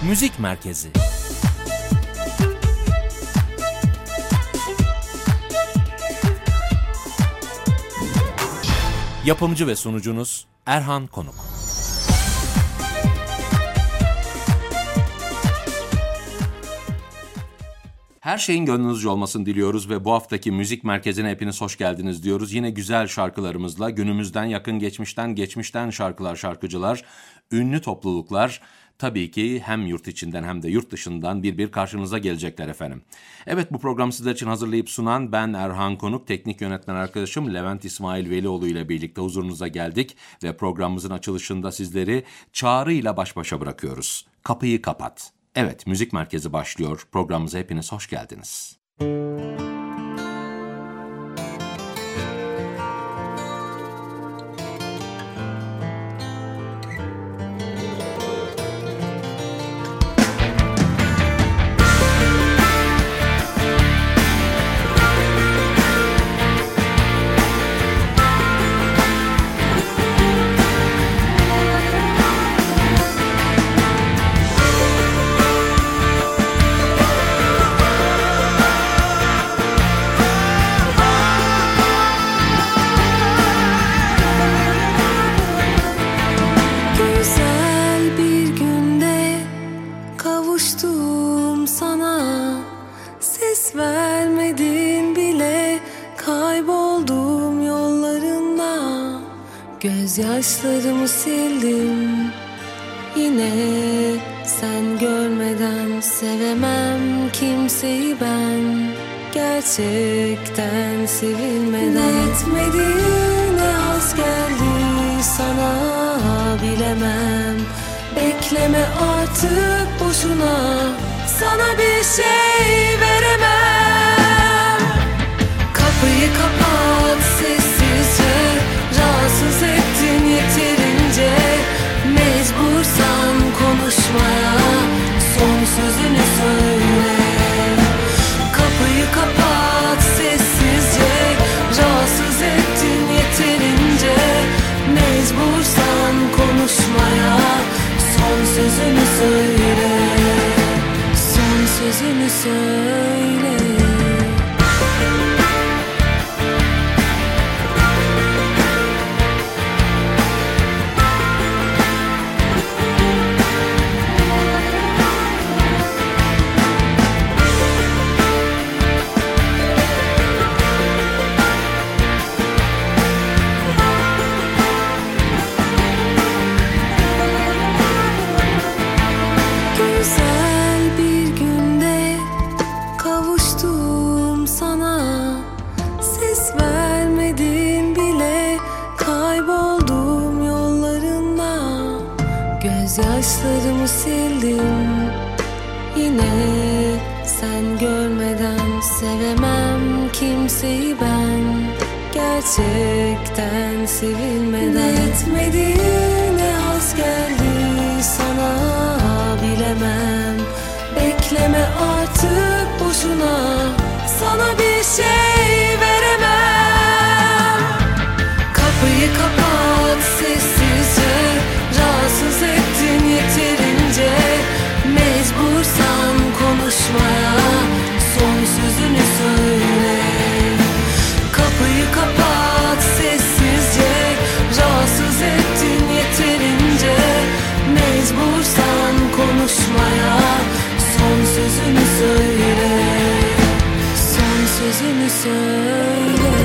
Müzik Merkezi. Yapımcı ve sunucunuz Erhan Konuk. Her şeyin gönlünüzce olmasını diliyoruz ve bu haftaki Müzik Merkezi'ne hepiniz hoş geldiniz diyoruz. Yine güzel şarkılarımızla günümüzden, yakın geçmişten şarkılar, şarkıcılar, ünlü topluluklar tabii ki hem yurt içinden hem de yurt dışından bir karşınıza gelecekler efendim. Evet, bu programı sizler için hazırlayıp sunan ben Erhan Konuk, teknik yönetmen arkadaşım Levent İsmail Velioğlu ile birlikte huzurunuza geldik ve programımızın açılışında sizleri Çağrı ile baş başa bırakıyoruz. Kapıyı kapat. Evet, Müzik Merkezi başlıyor. Programımıza hepiniz hoş geldiniz. Gözyaşlarımı sildim, yine sen görmeden sevemem kimseyi ben. Gerçekten sevilmeden ne etmediğine az geldi sana bilemem. Bekleme artık boşuna, sana bir şey veremem. Kapıyı kapat sessizce, rahatsız ettin yeterince. Mecbursan konuşmaya, son sözünü söyle. Kapıyı kapat sessizce, rahatsız ettin yeterince. Mecbursan konuşmaya, son sözünü söyle. Son sözünü söyle. Gözyaşlarımı sildim, yine sen görmeden sevemem kimseyi ben. Gerçekten sevilmeden ne etmediğine az geldi sana bilemem. Bekleme artık boşuna, sana bir şey veremem. Kapıyı kapat sessizce, rahatsız ettin yeterince. Mecbursan konuşmaya, son sözünü söyle. Kapıyı kapat sessizce, rahatsız ettin yeterince. Mecbursan konuşmaya, son sözünü söyle. Son sözünü söyle.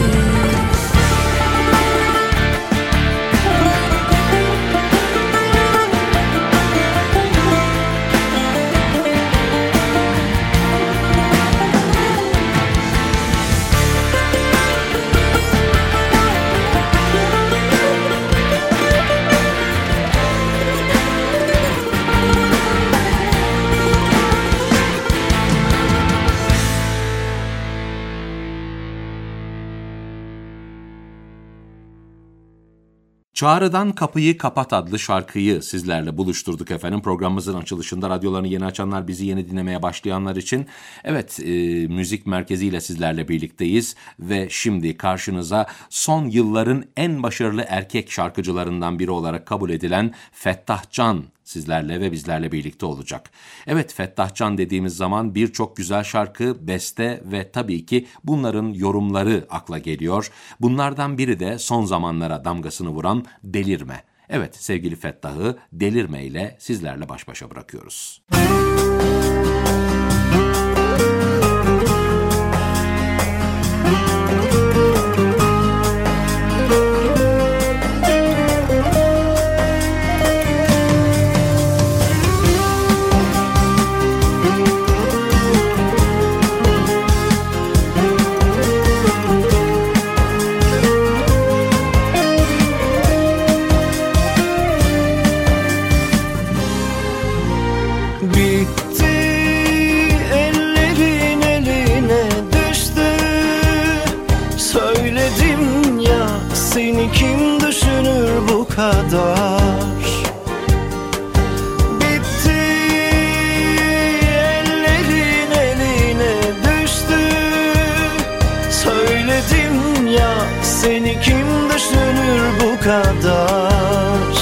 Çağrı'dan Kapıyı Kapat adlı şarkıyı sizlerle buluşturduk efendim. Programımızın açılışında radyolarını yeni açanlar, bizi yeni dinlemeye başlayanlar için evet, Müzik Merkezi ile sizlerle birlikteyiz. Ve şimdi karşınıza son yılların en başarılı erkek şarkıcılarından biri olarak kabul edilen Fettah Can sizlerle ve bizlerle birlikte olacak. Evet, Fettah Can dediğimiz zaman birçok güzel şarkı, beste ve tabii ki bunların yorumları akla geliyor. Bunlardan biri de son zamanlara damgasını vuran Delirme. Evet, sevgili Fettah'ı Delirme ile sizlerle baş başa bırakıyoruz. Seni kim düşünür bu kadar? Bitti, ellerin eline düştü. Söyledim ya, seni kim düşünür bu kadar?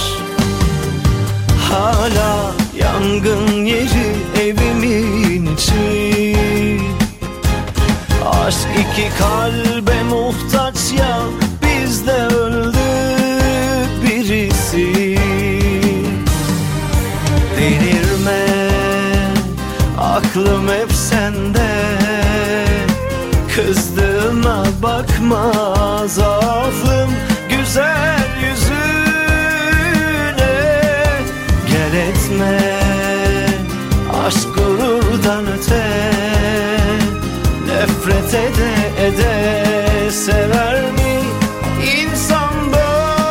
Hala yangın yeri evimin içi. Aşk iki kalbe muhtaç ya, bizde öldü birisi. Delirme, aklım hep sende. Kızdığıma bakma, zaafım güzel yüzüne. Gel etme, aşk gururdan öte. Nefret ede ede sever mi insan böyle?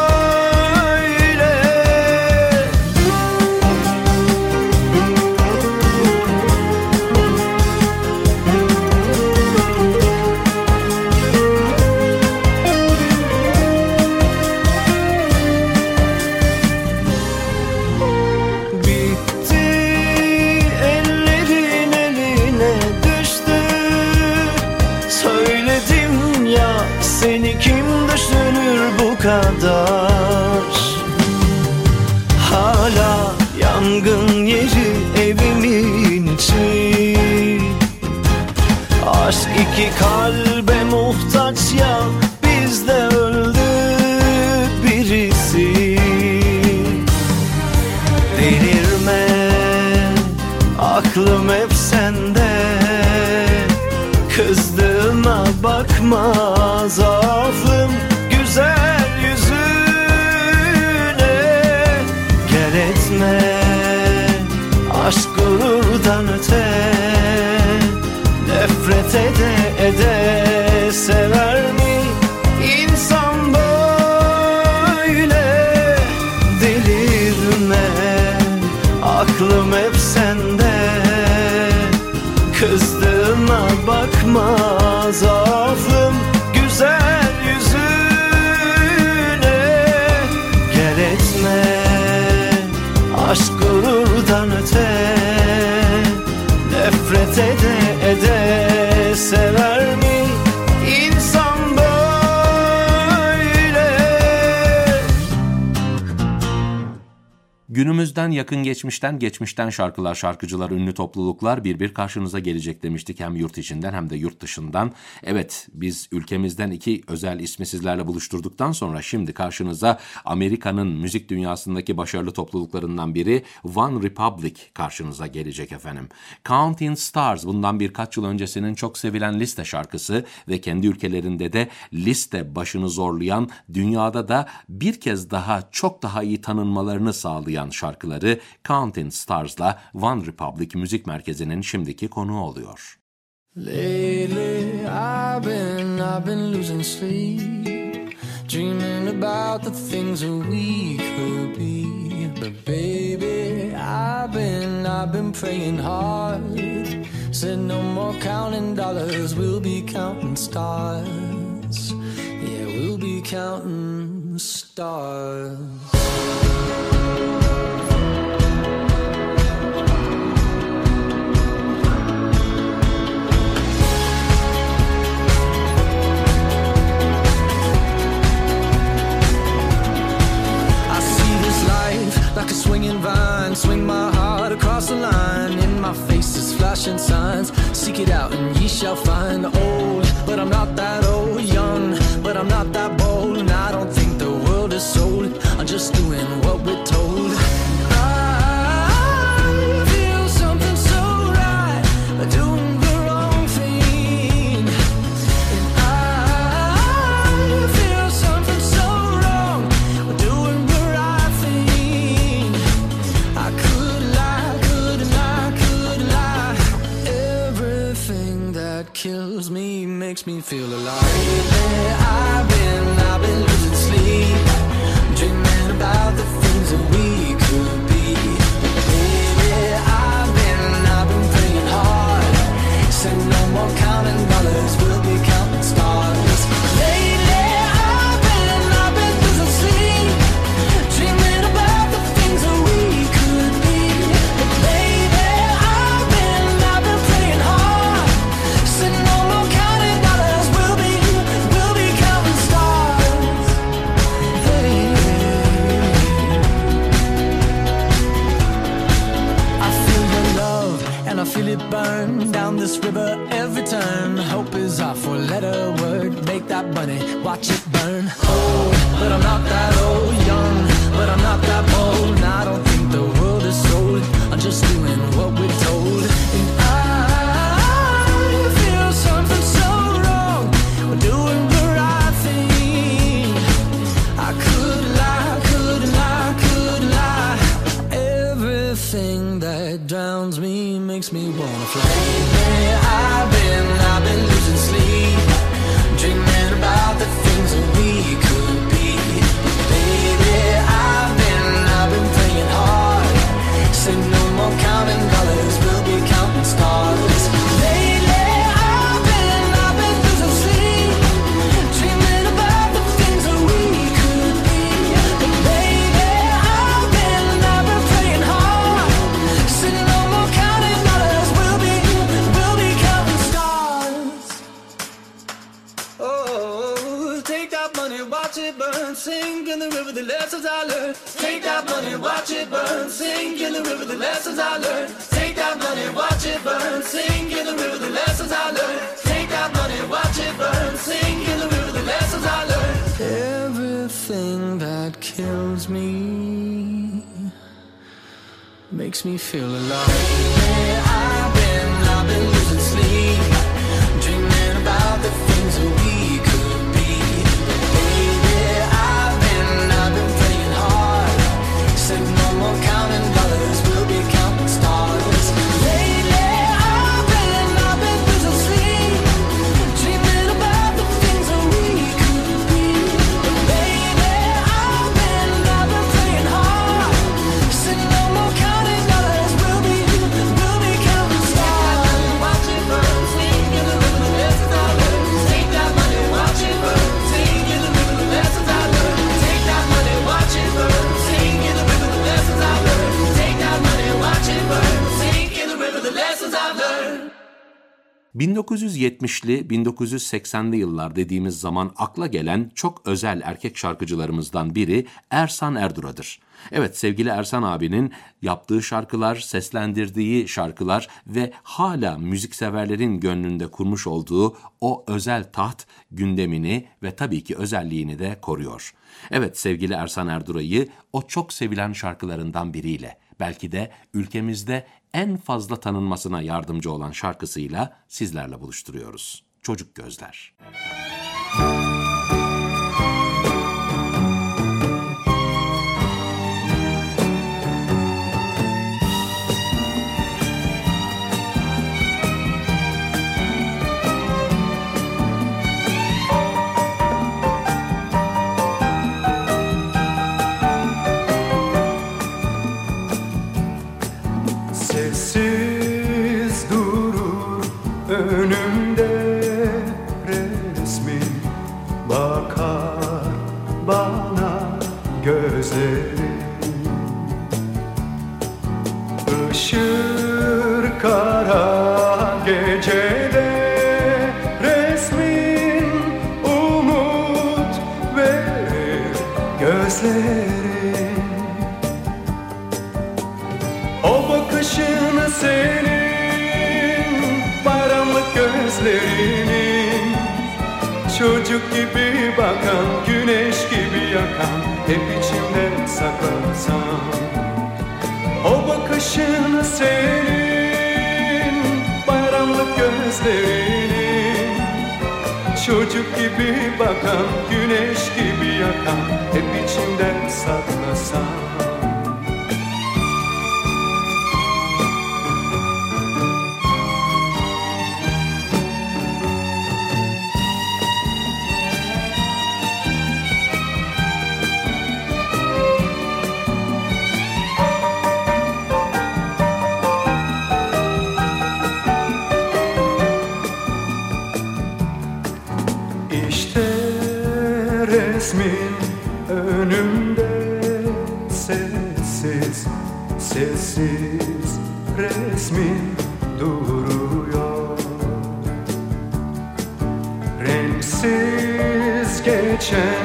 Bitti, ellerin eline düştü. Söyledim ya, seni kim düşünür bu kadar? Hala yangın yeri evimin içi. Aşk iki kalbe muhtaç ya, bizde öldü birisi. Delirme, aklım hep sende. Kızdığıma bakma, zaafım güzel yüzüne. Gel etme, aşk gururdan öte. Nefret ede ede sever mi insan böyle? Delirme, aklım hep sende. Kızdığıma bakma, zaafım güzel yüzüne. Gel etme, aşk gururdan öte. Nefret ede ede sever mi insan böyle? Günümüzden, yakın geçmişten, geçmişten şarkılar, şarkıcılar, ünlü topluluklar bir karşınıza gelecek demiştik. Hem yurt içinden hem de yurt dışından. Evet, biz ülkemizden iki özel ismi sizlerle buluşturduktan sonra şimdi karşınıza Amerika'nın müzik dünyasındaki başarılı topluluklarından biri One Republic karşınıza gelecek efendim. Counting Stars bundan birkaç yıl öncesinin çok sevilen liste şarkısı ve kendi ülkelerinde de liste başını zorlayan, dünyada da bir kez daha çok daha iyi tanınmalarını sağlayan şarkıları Counting Stars'la One Republic Müzik Merkezi'nin şimdiki konuğu oluyor. Lately I've been losing sleep, dreaming about the things that we could be. But baby, I've been praying hard. Said no more counting dollars, we'll be counting stars. Yeah, we'll be counting stars. Like a swinging vine, swinging right across the line. In my face is flashing signs. Seek it out and ye shall find. Old, but I'm not that old. Young, but I'm not that bold. And I don't think the world is sold. I'm just doing what we're told. I feel something so right, doing the wrong thing. And I feel something so wrong, doing the right thing. I could lie, couldn't lie, could lie. Everything that kills me makes me feel alive. Lately I've been losing sleep, dreaming about the things that we could be. Baby, I've been praying hard. Said no more counting dollars, we'll be counting stars. Lately I've been losing sleep, dreaming about the things that we could be. But baby, I've been praying hard. Said no more counting dollars, we'll be counting stars. I feel your love and I feel it burn down this river every turn. Hope is our four-letter word. Make that money, watch it burn. Old, but I'm not that old. Young, but I'm not that bold. And I don't think the world is sold. I'm just doing what we're told. And I feel something so wrong. We're doing the right thing. I could lie, couldn't lie, could lie. Everything that drowns me makes me wanna fly. Lately I've been losing sleep, dreaming about the things that we could be. Baby, I've been praying hard. Say no more counting dollars, we'll be counting stars. Lately I've been losing sleep, dreaming about the things that we could be. But baby, I've been praying hard. Say no more counting dollars, we'll be counting stars. Oh, take that money, watch it burn, sink in the river, the lessons I learned. Take that money, watch it burn, sink in the river, the lessons I learned. Take that money, watch it burn, sink in the river, the lessons I learned. Take that money, watch it burn, sink in the river, the lessons I learned. Everything that kills me makes me feel alive. Yeah, I've been losing sleep, dreaming about the things that we could be. Baby, I've been praying hard. Said no more counting dollars, we'll be counting stars. Lately I've been losing sleep, dreaming about the things that we could be. But baby, I've been praying hard. Said no more counting dollars, we'll be counting stars. Watch it burn, sink in the river, the lessons I learned. Take that money, watch it burn, sink in the river, the lessons I learned. Take that money, watch it burn, sink in the river, the lessons I learned. Take that money, watch it burn, sink in the river, the lessons I've learned. 1970'li, 1980'li yıllar dediğimiz zaman akla gelen çok özel erkek şarkıcılarımızdan biri Ersan Erdura'dır. Evet, sevgili Ersan abinin yaptığı şarkılar, seslendirdiği şarkılar ve hala müzikseverlerin gönlünde kurmuş olduğu o özel taht gündemini ve tabii ki özelliğini de koruyor. Evet, sevgili Ersan Erdura'yı o çok sevilen şarkılarından biriyle, belki de ülkemizde en fazla tanınmasına yardımcı olan şarkısıyla sizlerle buluşturuyoruz. Çocuk Gözler. Sessiz durur önümde resmin, bakar bana gözlerin. Işır kara gecede resmin, umut verir gözlerin. O bakış senin, bayramlık gözlerinin, çocuk gibi bakan, güneş gibi yakan, hep içimde saklasam. O bakışın senin, bayramlık gözlerinin, çocuk gibi bakan, güneş gibi yakan, hep içimde saklasam. İşte resmin önümde, sessiz, sessiz resmin duruyor. Renksiz geçen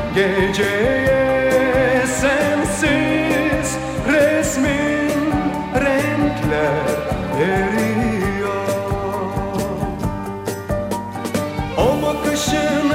geceye sensiz resmin renkler veriyor. O bakışın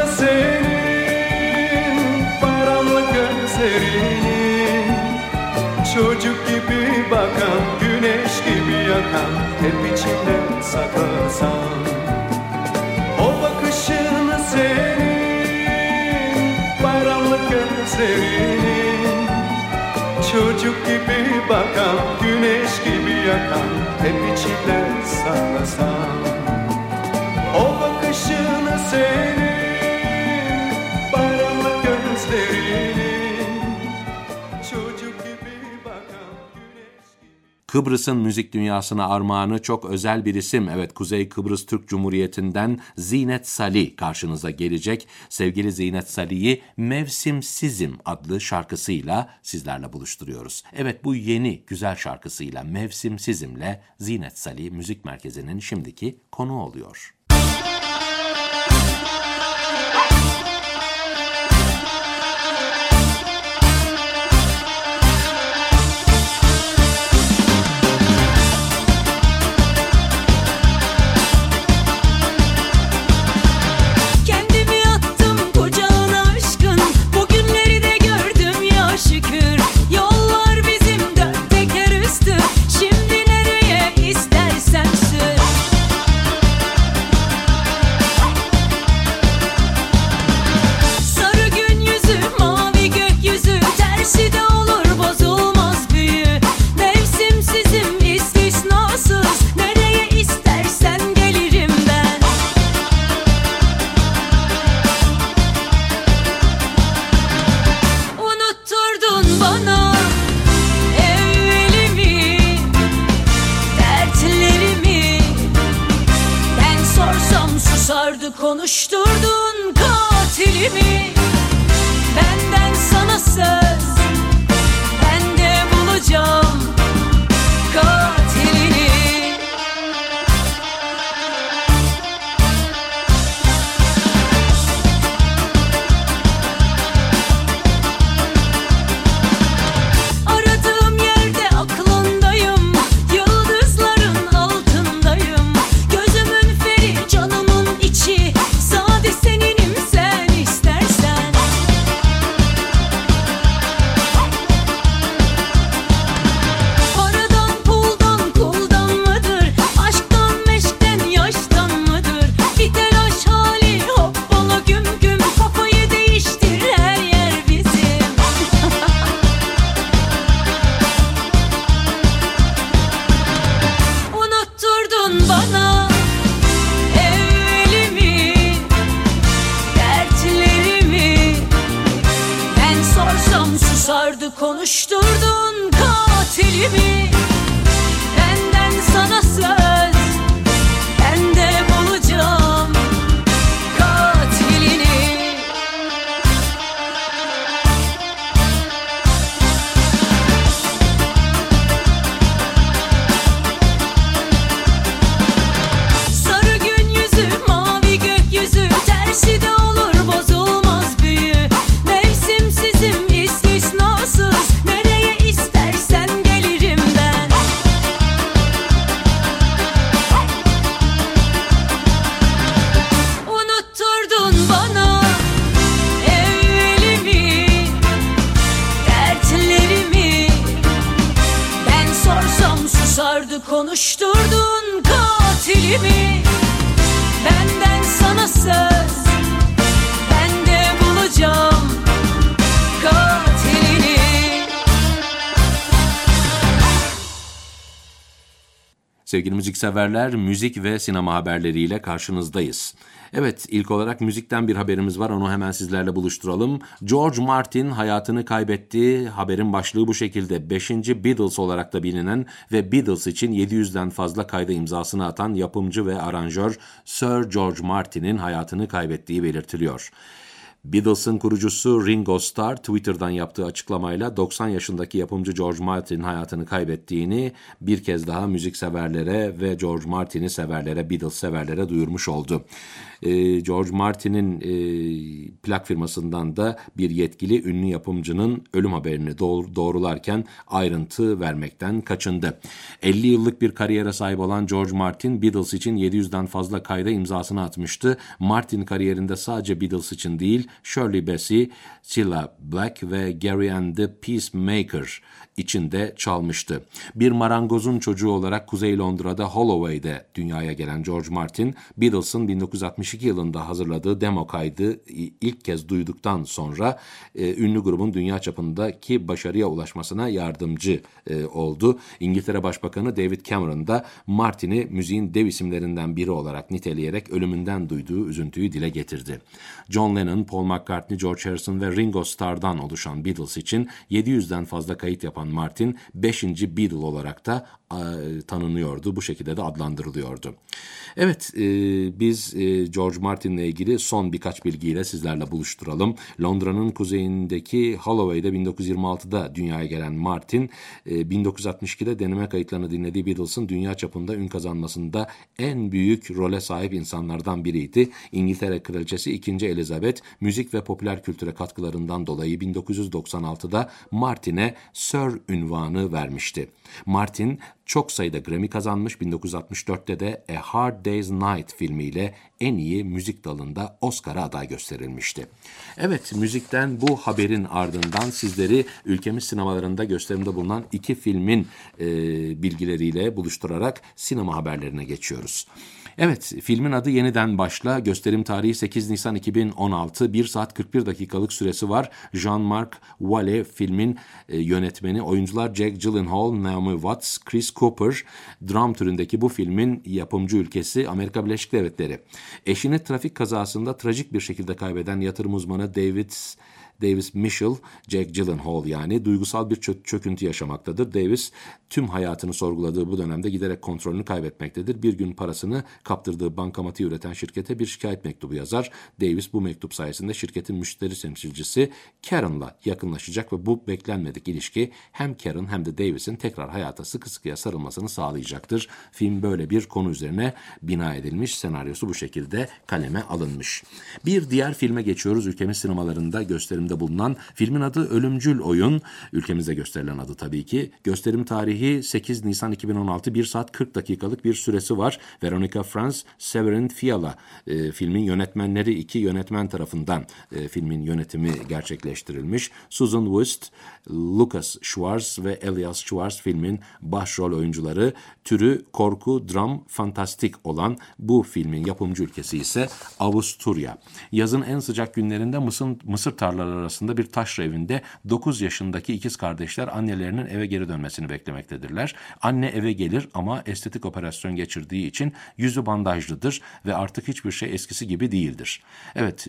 senin, bayramlık gözlerinin, çocuk gibi bakan, güneş gibi yakan, hep içimde saklasam. O bakışın senin, bayramlık gözlerinin, çocuk gibi bakan, güneş gibi yakan, hep içimde saklasam. O bakışın senin, bayramlık gözlerinin, çocuk gibi bakan, güneş gibi. Kıbrıs'ın müzik dünyasına armağanı çok özel bir isim. Evet, Kuzey Kıbrıs Türk Cumhuriyeti'nden Zinet Salih karşınıza gelecek. Sevgili Zinet Salih'i Mevsimsizim adlı şarkısıyla sizlerle buluşturuyoruz. Evet, bu yeni güzel şarkısıyla Mevsimsizim'le Zinet Salih Müzik Merkezi'nin şimdiki konuğu oluyor. Kendimi attım kucağına aşkın, bugünleri de gördüm ya şükür. Yollar bizim dört teker üstü, şimdi nereye istersen sür. Sarı gün yüzü, mavi gökyüzü, tersi de olur bozulmaz büyü. Mevsimsizim istisnasız, nereye istersen gelirim ben. Unutturdun bana evvelimi, dertlerimi. Ben sorsam susardı, konuşturdun katilimi. Benden sana söz, ben de bulacağım katilini. Aradığım yerde aklındayım, yıldızların altındayım. Gözümün feri, canımın içi, sana susardı konuşturdun katilimi. Benden sana söz, ben de bulacağım katilini. Sevgili müzikseverler, müzik ve sinema haberleriyle karşınızdayız. Evet, ilk olarak müzikten bir haberimiz var, onu hemen sizlerle buluşturalım. George Martin hayatını kaybetti. Haberin başlığı bu şekilde: 5. Beatles olarak da bilinen ve Beatles için 700'den fazla kayda imzasını atan yapımcı ve aranjör Sir George Martin'in hayatını kaybettiği belirtiliyor. Beatles'ın kurucusu Ringo Starr Twitter'dan yaptığı açıklamayla 90 yaşındaki yapımcı George Martin hayatını kaybettiğini bir kez daha müzikseverlere ve George Martin'i severlere, Beatles severlere duyurmuş oldu. George Martin'in plak firmasından da bir yetkili ünlü yapımcının ölüm haberini doğrularken ayrıntı vermekten kaçındı. 50 yıllık bir kariyere sahip olan George Martin, Beatles için 700'den fazla kayda imzasını atmıştı. Martin kariyerinde sadece Beatles için değil, Shirley Bassey, Cilla Black ve Gary and the Peacemaker için de çalmıştı. Bir marangozun çocuğu olarak Kuzey Londra'da Holloway'de dünyaya gelen George Martin, Beatles'ın 1962 yılında hazırladığı demo kaydı ilk kez duyduktan sonra ünlü grubun dünya çapındaki başarıya ulaşmasına yardımcı oldu. İngiltere Başbakanı David Cameron da Martin'i müziğin dev isimlerinden biri olarak niteleyerek ölümünden duyduğu üzüntüyü dile getirdi. John Lennon, Paul McCartney, George Harrison ve Ringo Starr'dan oluşan Beatles için 700'den fazla kayıt yapan Martin 5. Beatle olarak da tanınıyordu. Bu şekilde de adlandırılıyordu. Evet, biz George Martin'le ilgili son birkaç bilgiyle sizlerle buluşturalım. Londra'nın kuzeyindeki Holloway'de 1926'da dünyaya gelen Martin, 1962'de deneme kayıtlarını dinlediği Beatles'ın dünya çapında ün kazanmasında en büyük role sahip insanlardan biriydi. İngiltere Kraliçesi 2. Elizabeth, müzik ve popüler kültüre katkılarından dolayı 1996'da Martin'e Sir ünvanı vermişti. Martin çok sayıda Grammy kazanmış, 1964'te de A Hard Day's Night filmiyle en iyi müzik dalında Oscar'a aday gösterilmişti. Evet, müzikten bu haberin ardından sizleri ülkemiz sinemalarında gösterimde bulunan 2 filmin bilgileriyle buluşturarak sinema haberlerine geçiyoruz. Evet, filmin adı Yeniden Başla. Gösterim tarihi 8 Nisan 2016. 1 saat 41 dakikalık süresi var. Jean-Marc Vallée filmin yönetmeni. Oyuncular Jake Gyllenhaal, Naomi Watts, Chris Cooper. Dram türündeki bu filmin yapımcı ülkesi Amerika Birleşik Devletleri. Eşini trafik kazasında trajik bir şekilde kaybeden yatırım uzmanı Davis Mitchell, Jake Gyllenhaal yani duygusal bir çöküntü yaşamaktadır. Davis tüm hayatını sorguladığı bu dönemde giderek kontrolünü kaybetmektedir. Bir gün parasını kaptırdığı bankamatiği üreten şirkete bir şikayet mektubu yazar. Davis bu mektup sayesinde şirketin müşteri temsilcisi Karen'la yakınlaşacak ve bu beklenmedik ilişki hem Karen hem de Davis'in tekrar hayata sıkı sıkıya sarılmasını sağlayacaktır. Film böyle bir konu üzerine bina edilmiş, senaryosu bu şekilde kaleme alınmış. Bir diğer filme geçiyoruz. Ülkemiz sinemalarında gösterimde bulunan filmin adı Ölümcül Oyun. Ülkemizde gösterilen adı tabii ki. Gösterim tarihi 8 Nisan 2016. 1 saat 40 dakikalık bir süresi var. Veronica Franz, Severin Fiala filmin yönetmenleri, 2 yönetmen tarafından filmin yönetimi gerçekleştirilmiş. Susan West, Lucas Schwartz ve Elias Schwartz filmin başrol oyuncuları. Türü korku, dram, fantastik olan bu filmin yapımcı ülkesi ise Avusturya. Yazın en sıcak günlerinde mısır tarlaları arasında bir taşra evinde 9 yaşındaki ikiz kardeşler annelerinin eve geri dönmesini beklemektedirler. Anne eve gelir ama estetik operasyon geçirdiği için yüzü bandajlıdır ve artık hiçbir şey eskisi gibi değildir. Evet,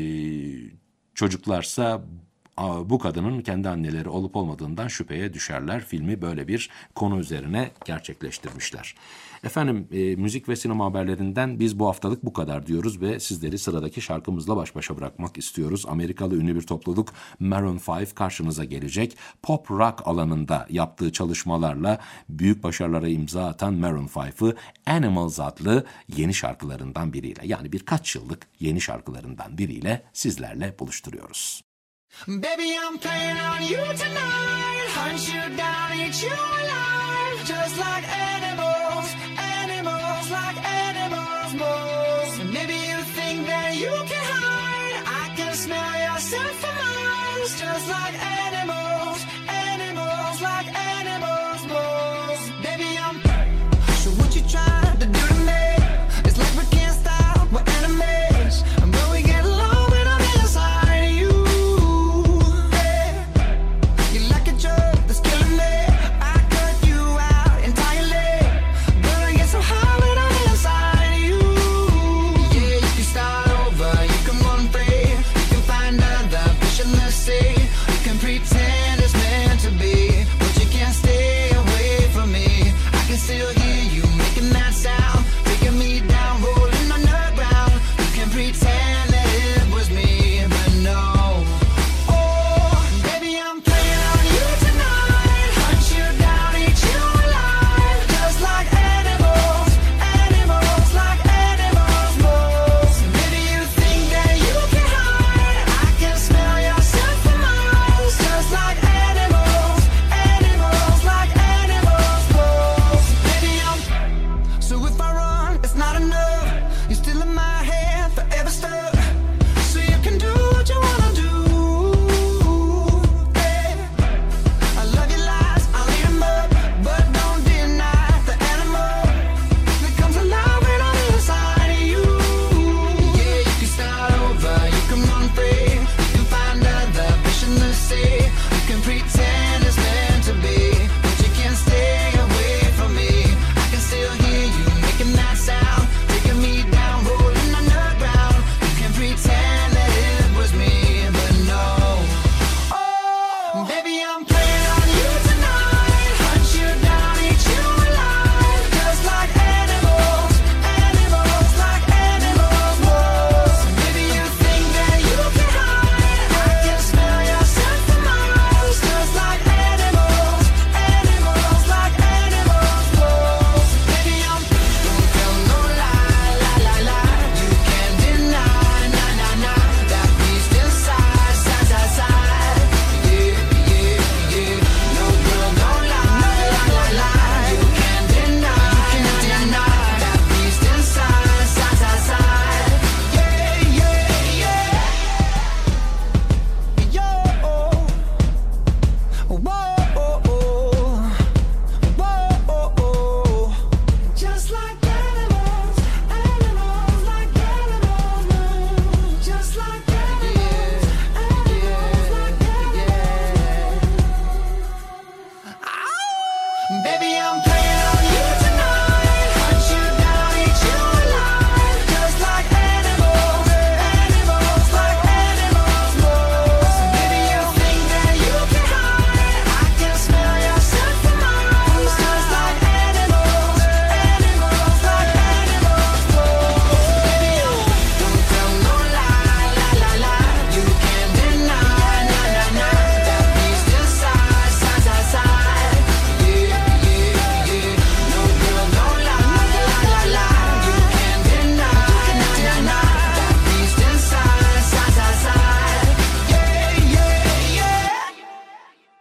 çocuklarsa bu kadının kendi anneleri olup olmadığından şüpheye düşerler. Filmi böyle bir konu üzerine gerçekleştirmişler. Efendim, müzik ve sinema haberlerinden biz bu haftalık bu kadar diyoruz ve sizleri sıradaki şarkımızla baş başa bırakmak istiyoruz. Amerikalı ünlü bir topluluk Maroon 5 karşınıza gelecek. Pop rock alanında yaptığı çalışmalarla büyük başarılara imza atan Maroon 5'ı Animals adlı yeni şarkılarından biriyle, yani birkaç yıllık yeni şarkılarından biriyle sizlerle buluşturuyoruz. Baby, I'm playing on you tonight. Hunt you down, eat you alive. Just like animals, animals, like animals, moles. Maybe you think that you can hide. I can smell yourself for miles. Just like animals, animals, like animals, moles. Baby, I'm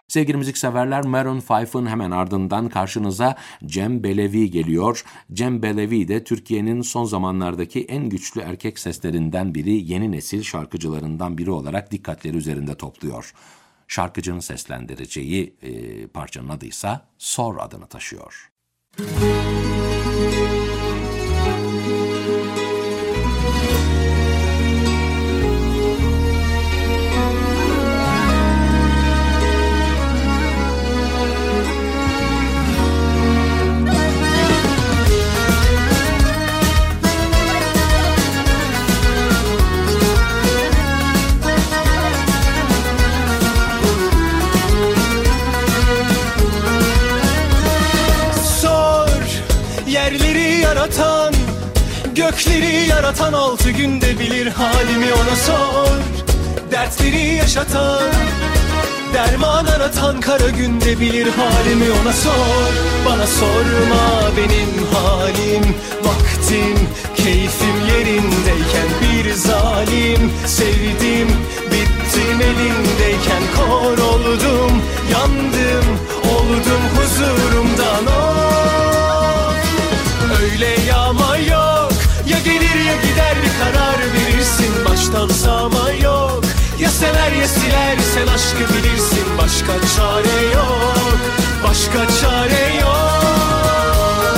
Sevgili müzikseverler, Maroon 5'ın hemen ardından karşınıza Cem Belevi geliyor. Cem Belevi de Türkiye'nin son zamanlardaki en güçlü erkek seslerinden biri, yeni nesil şarkıcılarından biri olarak dikkatleri üzerinde topluyor. Şarkıcının seslendireceği parçanın adıysa Sor adını taşıyor. Yerleri yaratan, gökleri yaratan 6 günde bilir halimi ona sor. Dertleri yaşatan, derman aratan kara günde bilir halimi ona sor. Bana sorma benim halim, vaktim, keyfim yerindeyken bir zalim. Sevdim, bittim elindeyken kor oldum, yandım, oldum huzurumdan of. Öyle yağma yok, ya gelir ya gider bir karar verirsin. Baştan sağma yok, ya sever ya siler sen aşkı bilirsin. Başka çare yok, başka çare yok.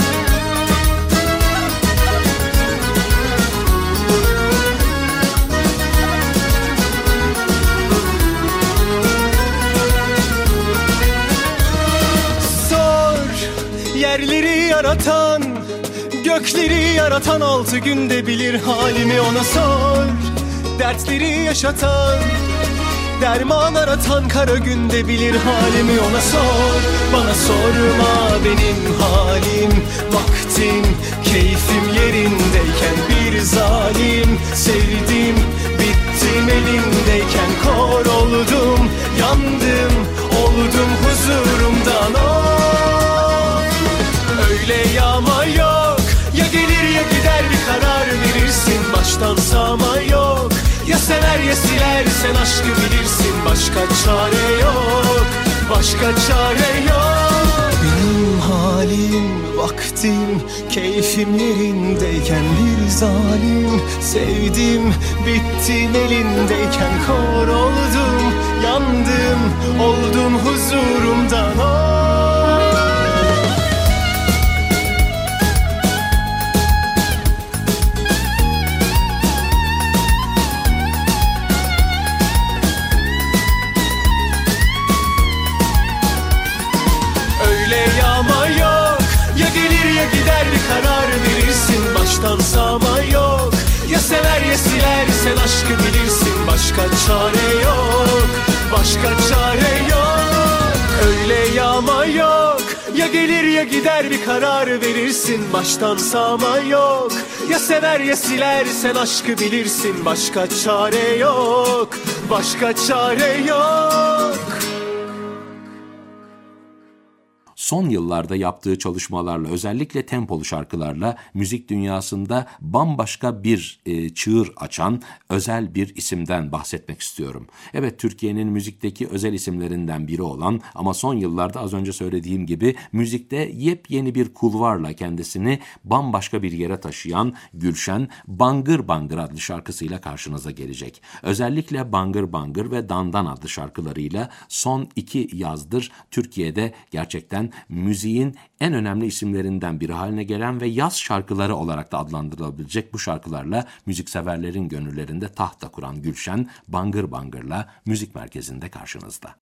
Sor, yerleri yaratan, gökleri yaratan 6 günde bilir halimi ona sor. Dertleri yaşatan, derman aratan kara günde bilir halimi ona sor. Bana sorma benim halim, vaktim, keyfim yerindeyken bir zalim. Sevdim, bittim elindeyken kor oldum, yandım, oldum huzurumdan of. Öyle yağma yok, ya gelir ya gider bir karar verirsin. Baştan sağma yok, ya sever ya siler sen aşkı bilirsin. Başka çare yok, başka çare yok. Benim halim, vaktim, keyfim yerindeyken bir zalim. Sevdim, bittim elindeyken kor oldum, yandım, oldum huzurumdan of. Baştan sağma yok, ya sever ya siler sen aşkı bilirsin. Başka çare yok, başka çare yok. Öyle yağma yok, ya gelir ya gider bir karar verirsin. Baştan sağma yok, ya sever ya siler sen aşkı bilirsin. Başka çare yok, başka çare yok. Son yıllarda yaptığı çalışmalarla, özellikle tempolu şarkılarla müzik dünyasında bambaşka bir çığır açan özel bir isimden bahsetmek istiyorum. Evet, Türkiye'nin müzikteki özel isimlerinden biri olan ama son yıllarda az önce söylediğim gibi müzikte yepyeni bir kulvarla kendisini bambaşka bir yere taşıyan Gülşen, Bangır Bangır adlı şarkısıyla karşınıza gelecek. Özellikle Bangır Bangır ve Dandan adlı şarkılarıyla son 2 yazdır Türkiye'de gerçekten müziğin en önemli isimlerinden biri haline gelen ve yaz şarkıları olarak da adlandırılabilecek bu şarkılarla müzikseverlerin gönüllerinde taht da kuran Gülşen, Bangır Bangır'la Müzik Merkezi'nde karşınızda.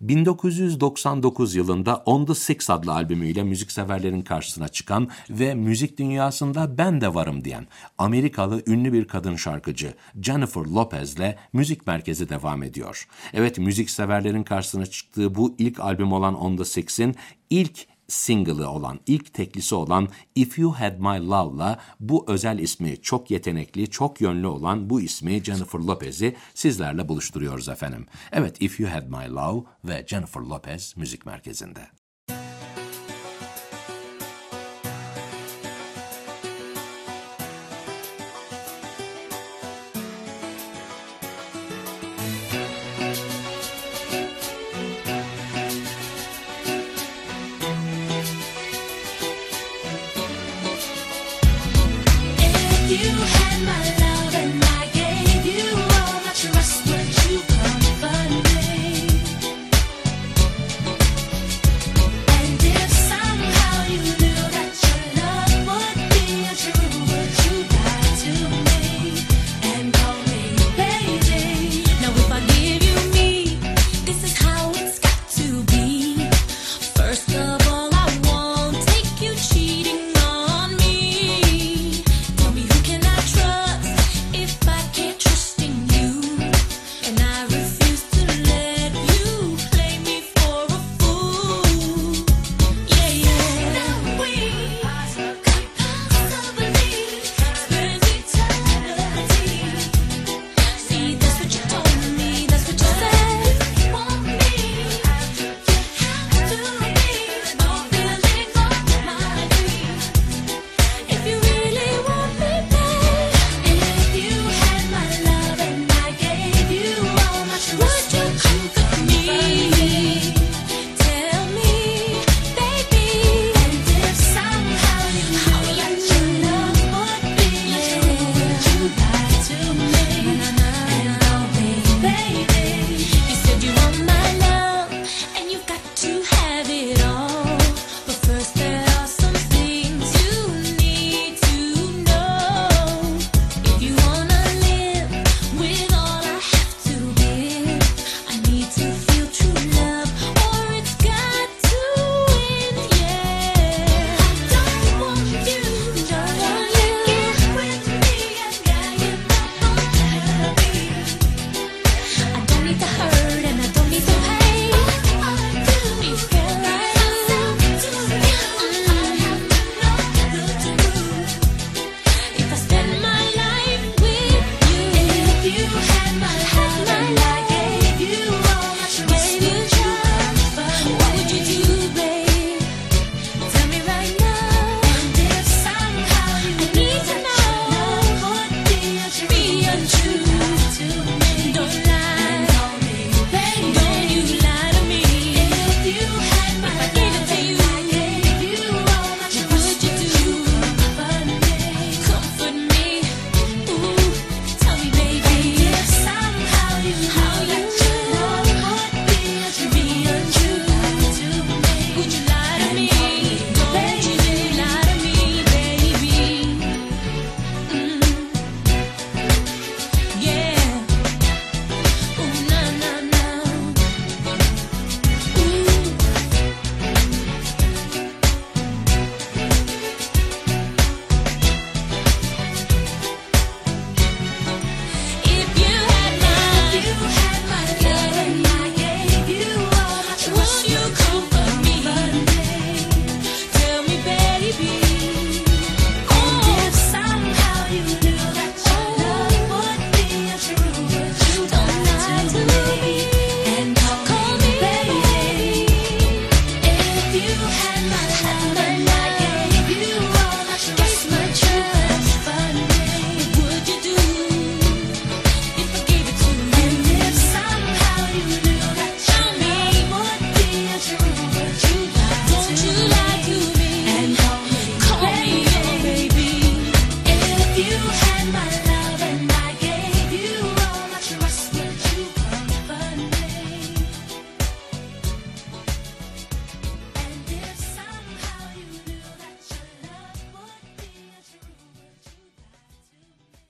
1999 yılında On The Six adlı albümüyle müzikseverlerin karşısına çıkan ve müzik dünyasında ben de varım diyen Amerikalı ünlü bir kadın şarkıcı Jennifer Lopez'le Müzik Merkezi devam ediyor. Evet, müzikseverlerin karşısına çıktığı bu ilk albüm olan On The Six'in ilk single'ı olan, ilk teklisi olan If You Had My Love'la bu özel ismi, çok yetenekli, çok yönlü olan bu ismi Jennifer Lopez'i sizlerle buluşturuyoruz efendim. Evet, If You Had My Love ve Jennifer Lopez Müzik Merkezi'nde. You had my love and I gave you all my trust. Would you comfort me?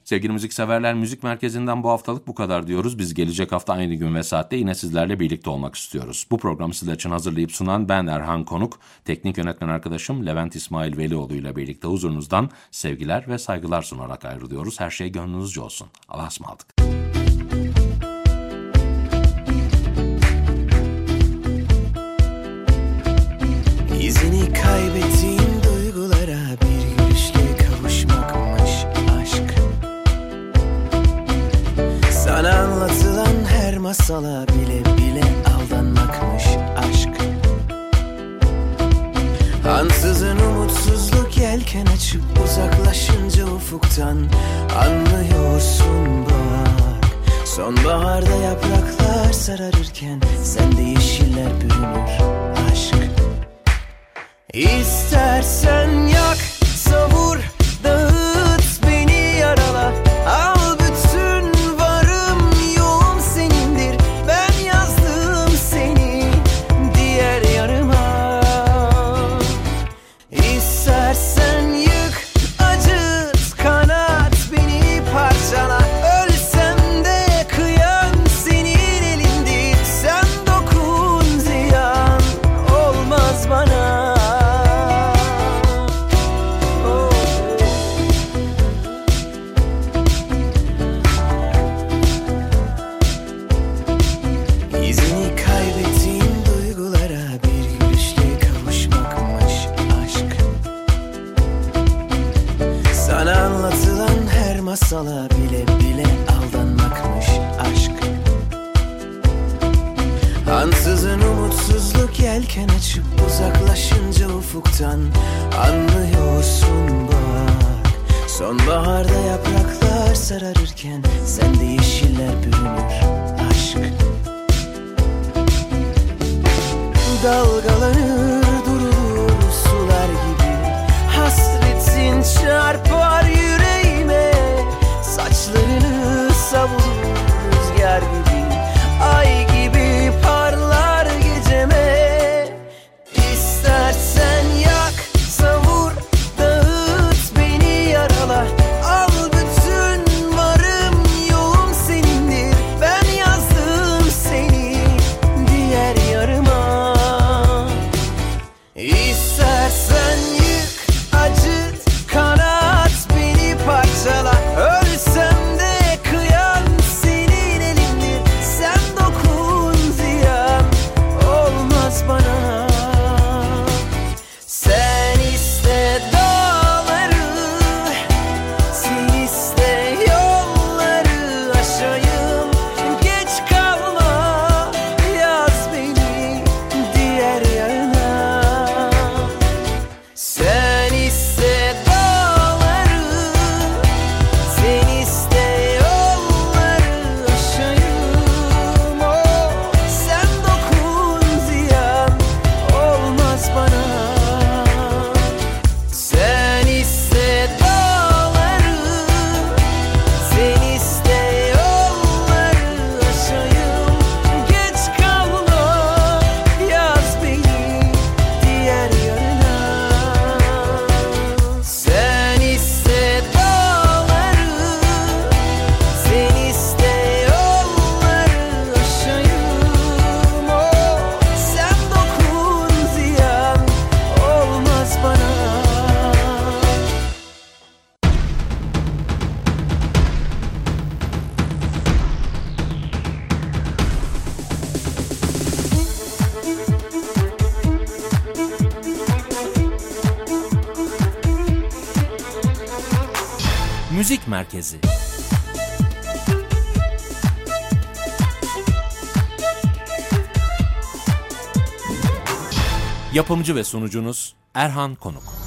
Sevgili müzikseverler, Müzik Merkezi'nden bu haftalık bu kadar diyoruz. Biz gelecek hafta aynı gün ve saatte yine sizlerle birlikte olmak istiyoruz. Bu programı sizler için hazırlayıp sunan ben Erhan Konuk, teknik yönetmen arkadaşım Levent İsmail Velioğlu ile birlikte huzurunuzdan sevgiler ve saygılar sunarak ayrılıyoruz. Her şey gönlünüzce olsun. Allah'a ısmarladık. İzini kaybettiğim duygulara bir gülüşle kavuşmakmış aşk. Sana anlatılan her masala bile bile aldanmakmış aşk. Ansızın umutsuzluk yelken açıp uzaklaşınca ufuktan anlıyorsun bak. Sonbaharda yapraklar sararırken sende yeşiller bürünür aşk. İstersen yak, savur, dağıt, beni yarala. Al bütün varım yoğum senindir. Ben yazdım seni diğer yarıma. İstersen yık, acıt, kanat, beni parçala. Ölsem de kıyam senin elindir. Sen dokun, ziyan olmaz bana. İzini kaybettiğim duygulara bir gülüşle kavuşmakmış aşk. Sana anlatılan her masala bile bile aldanmakmış aşk. Ansızın umutsuzluk yelken açıp uzaklaşınca ufuktan anlıyorsun bak. Sonbaharda yapraklar sararırken sende yeşiller bürünür aşk. Dalgalanır durur sular gibi, hasretin çarpar yüreğime. Saçlarını savurur rüzgar gibi, ay gibi parlar geceme. İstersen yak, savur, dağıt, beni yarala. Al bütün varım yoğum senindir. Ben yazdım seni diğer yarıma. İstersen yık, acıt, kanat, beni parçala. Ölsem de kıyam senin elindir. Sen dokun, ziyan olmaz bana. Sen iste dağları, sen iste yolları aşayım. Geç kalma, yaz beni diğer yarına. Sen iste dağları, sen iste yolları aşayım. Oh, sen dokun, ziyan olmaz bana. Sen iste dağları, sen iste yolları aşayım. Geç kalma, yaz beni diğer yarına. Sen iste dağları, sen iste yolları aşayım. Oh, sen dokun, ziyan olmaz bana. Müzik Merkezi. Yapımcı ve sunucunuz Erhan Konuk.